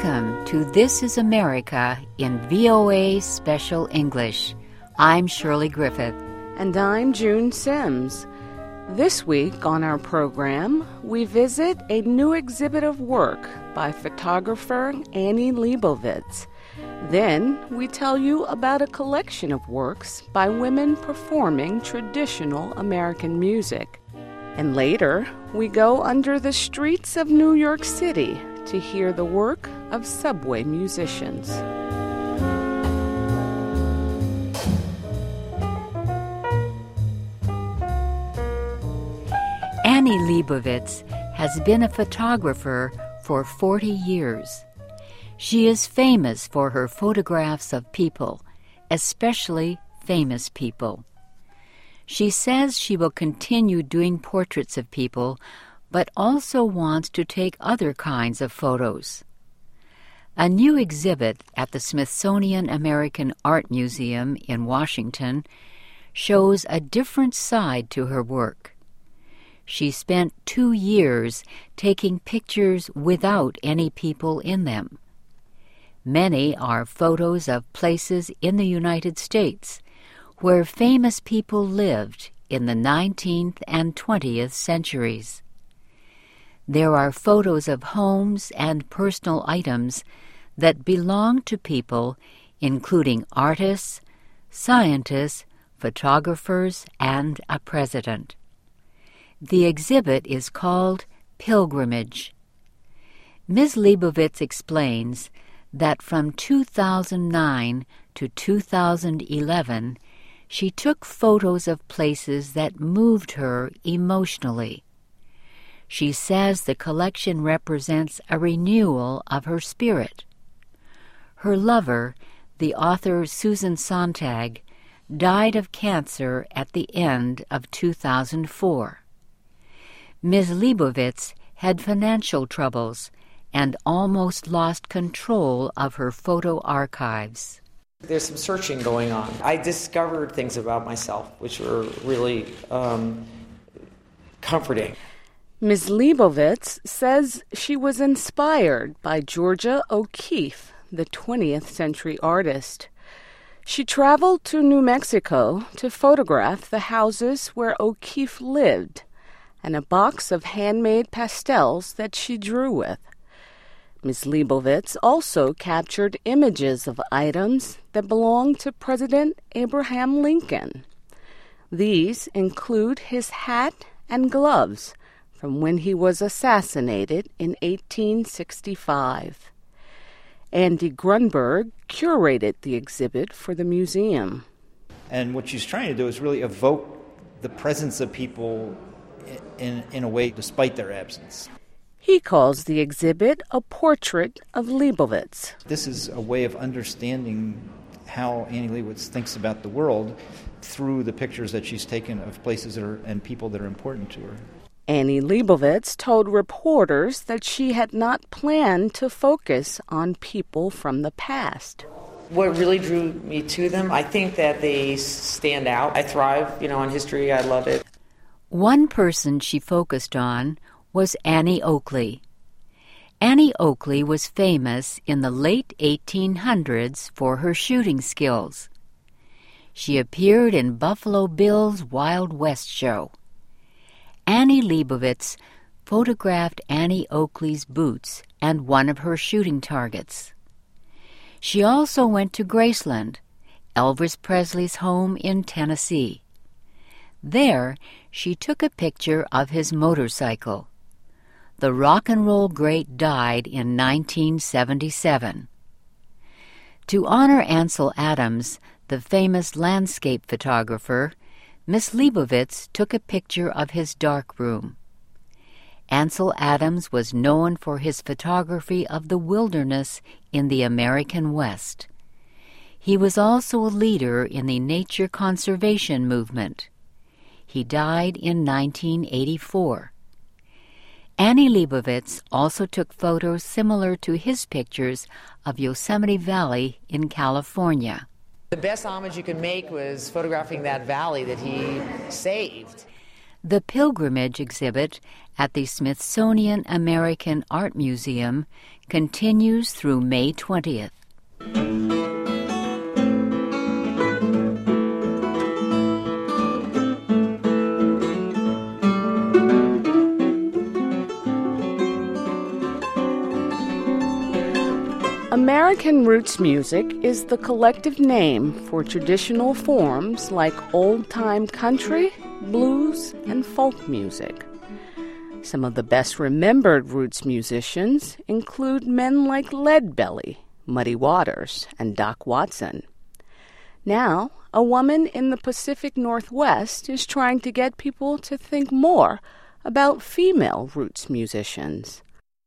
Welcome to This is America in VOA Special English. I'm Shirley Griffith. And I'm June Sims. This week on our program, we visit a new exhibit of work by photographer Annie Leibovitz. Then we tell you about a collection of works by women performing traditional American music. And later, we go under the streets of New York City to hear the work of subway musicians. Annie Leibovitz has been a photographer for 40 years. She is famous for her photographs of people, especially famous people. She says she will continue doing portraits of people, but also wants to take other kinds of photos. A new exhibit at the Smithsonian American Art Museum in Washington shows a different side to her work. She spent 2 years taking pictures without any people in them. Many are photos of places in the United States where famous people lived in the 19th and 20th centuries. There are photos of homes and personal items that belong to people including artists, scientists, photographers, and a president. The exhibit is called Pilgrimage. Ms. Leibovitz explains that from 2009 to 2011, she took photos of places that moved her emotionally. She says the collection represents a renewal of her spirit. Her lover, the author Susan Sontag, died of cancer at the end of 2004. Ms. Leibovitz had financial troubles and almost lost control of her photo archives. There's some searching going on. I discovered things about myself which were really comforting. Ms. Leibovitz says she was inspired by Georgia O'Keeffe, the 20th century artist. She traveled to New Mexico to photograph the houses where O'Keeffe lived and a box of handmade pastels that she drew with. Ms. Leibovitz also captured images of items that belonged to President Abraham Lincoln. These include his hat and gloves from when he was assassinated in 1865. Andy Grunberg curated the exhibit for the museum. And what she's trying to do is really evoke the presence of people in a way despite their absence. He calls the exhibit a portrait of Leibovitz. This is a way of understanding how Annie Leibovitz thinks about the world through the pictures that she's taken of places and people that are important to her. Annie Leibovitz told reporters that she had not planned to focus on people from the past. What really drew me to them, I think that they stand out. I thrive, on history. I love it. One person she focused on was Annie Oakley. Annie Oakley was famous in the late 1800s for her shooting skills. She appeared in Buffalo Bill's Wild West show. Annie Leibovitz photographed Annie Oakley's boots and one of her shooting targets. She also went to Graceland, Elvis Presley's home in Tennessee. There, she took a picture of his motorcycle. The rock and roll great died in 1977. To honor Ansel Adams, the famous landscape photographer, Miss Leibovitz took a picture of his darkroom. Ansel Adams was known for his photography of the wilderness in the American West. He was also a leader in the nature conservation movement. He died in 1984. Annie Leibovitz also took photos similar to his pictures of Yosemite Valley in California. The best homage you could make was photographing that valley that he saved. The Pilgrimage exhibit at the Smithsonian American Art Museum continues through May 20th. American roots music is the collective name for traditional forms like old-time country, blues, and folk music. Some of the best remembered roots musicians include men like Leadbelly, Muddy Waters, and Doc Watson. Now, a woman in the Pacific Northwest is trying to get people to think more about female roots musicians.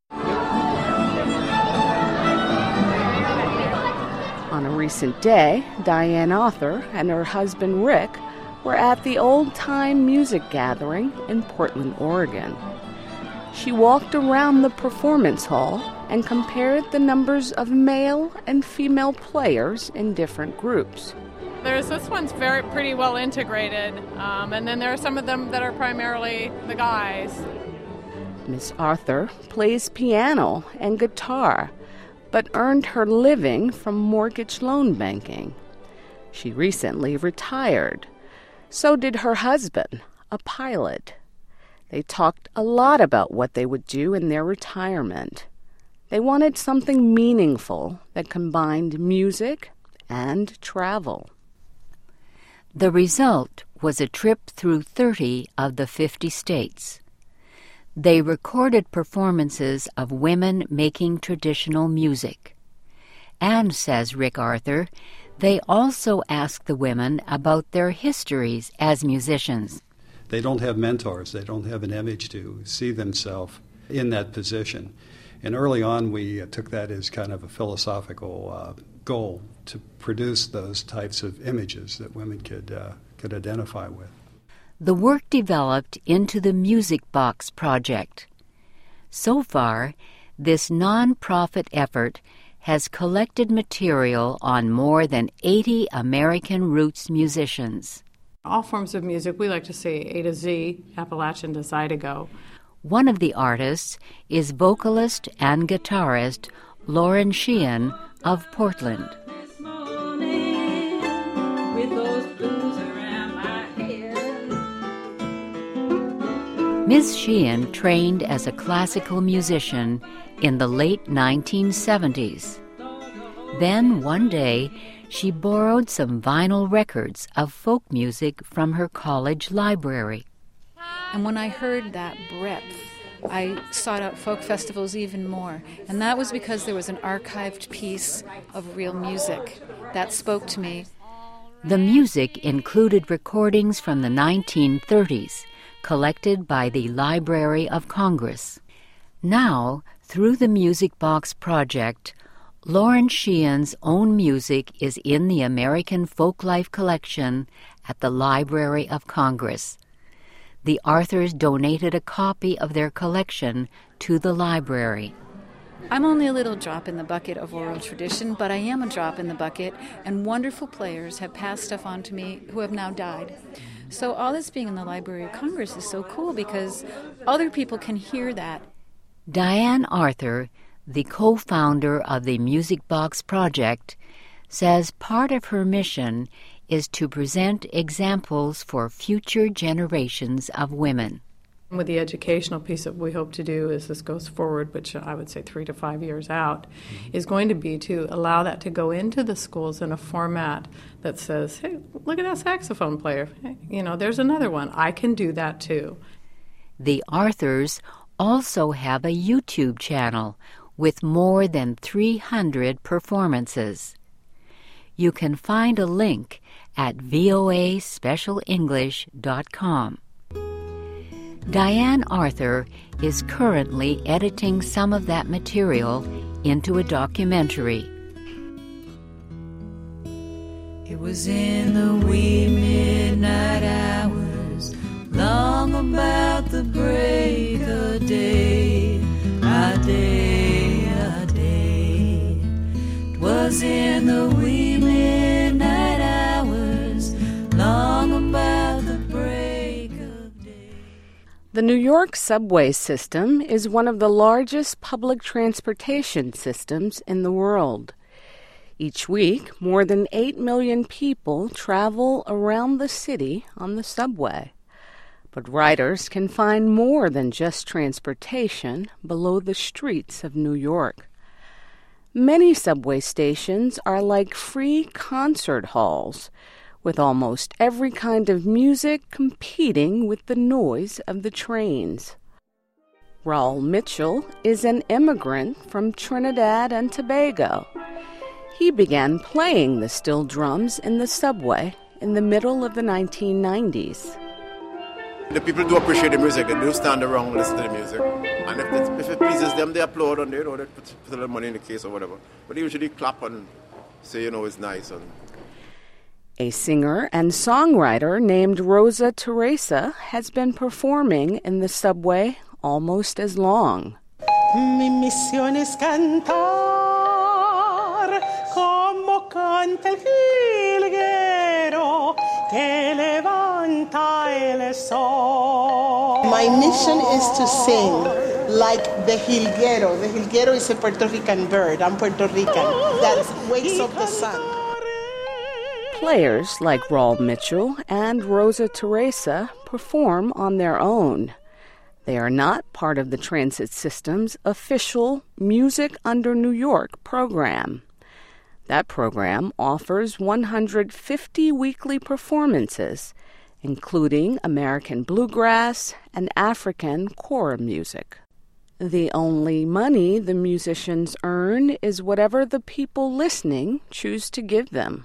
On a recent day, Diane Arthur and her husband Rick were at the old-time music gathering in Portland, Oregon. She walked around the performance hall and compared the numbers of male and female players in different groups. This one's pretty well integrated, and then there are some of them that are primarily the guys. Miss Arthur plays piano and guitar, but earned her living from mortgage loan banking. She recently retired. So did her husband, a pilot. They talked a lot about what they would do in their retirement. They wanted something meaningful that combined music and travel. The result was a trip through 30 of the 50 states. They recorded performances of women making traditional music. And, says Rick Arthur, they also asked the women about their histories as musicians. They don't have mentors. They don't have an image to see themselves in that position. And early on, we took that as kind of a philosophical goal to produce those types of images that women could identify with. The work developed into the Music Box Project. So far, this non-profit effort has collected material on more than 80 American roots musicians. All forms of music, we like to say A to Z, Appalachian to Zydeco. One of the artists is vocalist and guitarist Lauren Sheehan of Portland. Miss Sheehan trained as a classical musician in the late 1970s. Then, one day, she borrowed some vinyl records of folk music from her college library. And when I heard that breadth, I sought out folk festivals even more. And that was because there was an archived piece of real music that spoke to me. The music included recordings from the 1930s, collected by the Library of Congress. Now, through the Music Box Project, Lauren Sheehan's own music is in the American Folklife collection at the Library of Congress. The Arthurs donated a copy of their collection to the library. I'm only a little drop in the bucket of oral tradition, but I am a drop in the bucket, and wonderful players have passed stuff on to me who have now died. So all this being in the Library of Congress is so cool because other people can hear that. Diane Arthur, the co-founder of the Music Box Project, says part of her mission is to present examples for future generations of women. With the educational piece that we hope to do as this goes forward, which I would say 3 to 5 years out, is going to be to allow that to go into the schools in a format that says, hey, look at that saxophone player. Hey, there's another one. I can do that too. The Arthurs also have a YouTube channel with more than 300 performances. You can find a link at voaspecialenglish.com. Diane Arthur is currently editing some of that material into a documentary. It was in the wee midnight hours, long about the break of day, a day, a day. It was in the wee midnight hours, long about the break of day. The New York subway system is one of the largest public transportation systems in the world. Each week, more than 8 million people travel around the city on the subway. But riders can find more than just transportation below the streets of New York. Many subway stations are like free concert halls, with almost every kind of music competing with the noise of the trains. Raul Mitchell is an immigrant from Trinidad and Tobago. He began playing the steel drums in the subway in the middle of the 1990s. The people do appreciate the music. They do stand around and listen to the music. And if it pleases them, they applaud and they put a little money in the case or whatever. But they usually clap and say, it's nice. A singer and songwriter named Rosa Teresa has been performing in the subway almost as long. Mi misión es cantar como canta el jilguero que levanta el sol. My mission is to sing like the jilguero. The jilguero is a Puerto Rican bird. I'm Puerto Rican. That wakes up the sun. Players like Raul Mitchell and Rosa Teresa perform on their own. They are not part of the transit system's official Music Under New York program. That program offers 150 weekly performances, including American bluegrass and African choral music. The only money the musicians earn is whatever the people listening choose to give them.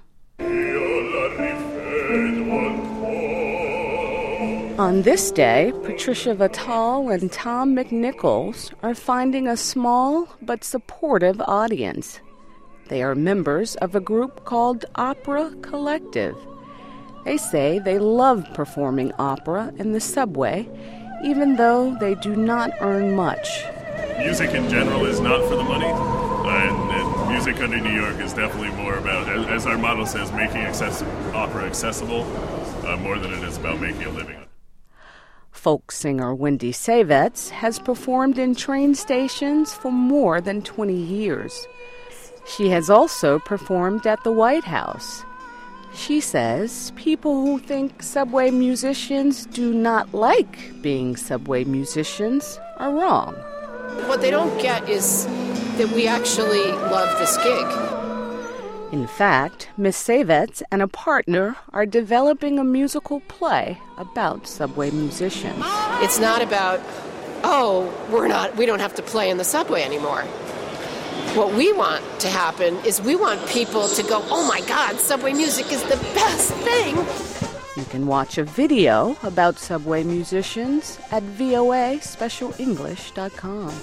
On this day, Patricia Vital and Tom McNichols are finding a small but supportive audience. They are members of a group called Opera Collective. They say they love performing opera in the subway, even though they do not earn much. Music in general is not for the money, and Music Under New York is definitely more about, as our motto says, making opera accessible, more than it is about making a living. Folk singer Wendy Savets has performed in train stations for more than 20 years. She has also performed at the White House. She says people who think subway musicians do not like being subway musicians are wrong. What they don't get is that we actually love this gig. In fact, Miss Savets and a partner are developing a musical play about subway musicians. It's not about, we don't have to play in the subway anymore. What we want to happen is we want people to go, oh my God, subway music is the best thing. You can watch a video about subway musicians at voaspecialenglish.com.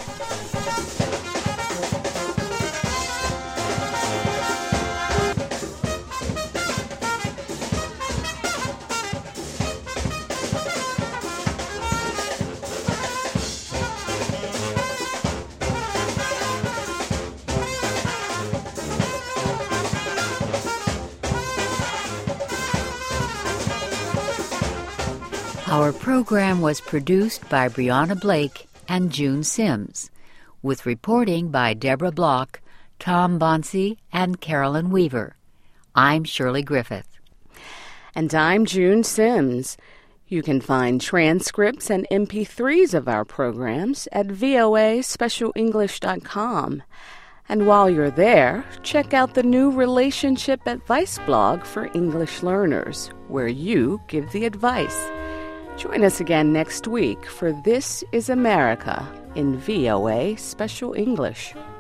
Our program was produced by Brianna Blake and June Sims, with reporting by Deborah Block, Tom Bonsi, and Carolyn Weaver. I'm Shirley Griffith. And I'm June Sims. You can find transcripts and MP3s of our programs at voaspecialenglish.com. And while you're there, check out the new Relationship Advice blog for English learners, where you give the advice. Join us again next week for This is America in VOA Special English.